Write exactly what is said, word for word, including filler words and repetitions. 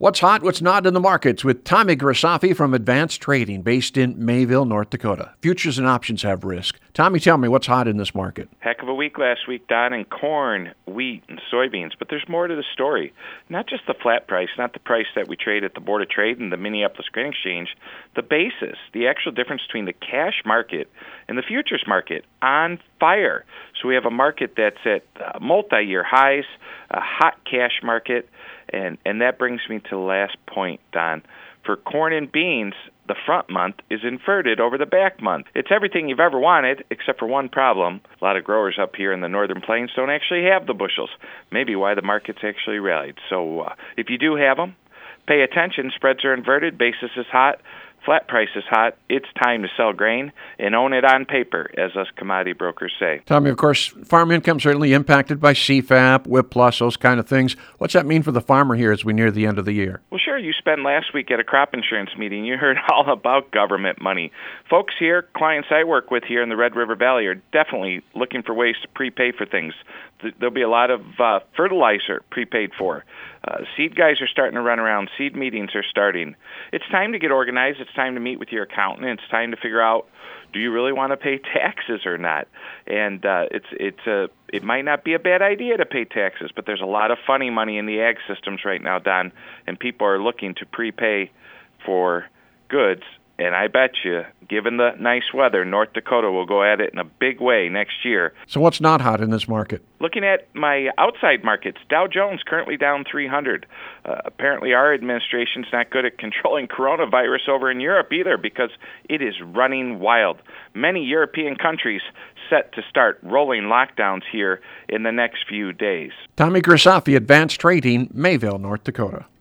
What's hot, what's not in the markets with Tommy Grisafi from Advanced Trading, based in Mayville, North Dakota. Futures and options have risk. Tommy, tell me what's hot in this market. Heck of a week last week, Don, in corn, wheat, and soybeans. But there's more to the story. Not just the flat price, not the price that we trade at the Board of Trade and the Minneapolis Grain Exchange. The basis, the actual difference between the cash market and the futures market, on fire. So we have a market that's at uh, multi-year highs, a hot cash market. And and that brings me to the last point, Don. For corn and beans, the front month is inverted over the back month. It's everything you've ever wanted, except for one problem. A lot of growers up here in the northern plains don't actually have the bushels. Maybe why the market's actually rallied. So uh, if you do have them, pay attention. Spreads are inverted. Basis is hot. Flat price is hot. It's time to sell grain and own it on paper, as us commodity brokers say. Tommy, of course, farm income certainly impacted by C F A P, WHIP Plus, those kind of things. What's that mean for the farmer here as we near the end of the year? Well, sure. You spent last week at a crop insurance meeting. You heard all about government money. Folks here, clients I work with here in the Red River Valley, are definitely looking for ways to prepay for things. There'll be a lot of uh, fertilizer prepaid for. Uh, seed guys are starting to run around. Seed meetings are starting. It's time to get organized. It's time to meet with your accountant. It's time to figure out, do you really want to pay taxes or not? And uh, it's it's a it might not be a bad idea to pay taxes, but there's a lot of funny money in the ag systems right now, Don, and people are looking to prepay for goods. And I bet you, given the nice weather, North Dakota will go at it in a big way next year. So what's not hot in this market? Looking at my outside markets, Dow Jones currently down three hundred. Uh, apparently our administration's not good at controlling coronavirus over in Europe either, because it is running wild. Many European countries set to start rolling lockdowns here in the next few days. Tommy Grisafi, Advanced Trading, Mayville, North Dakota.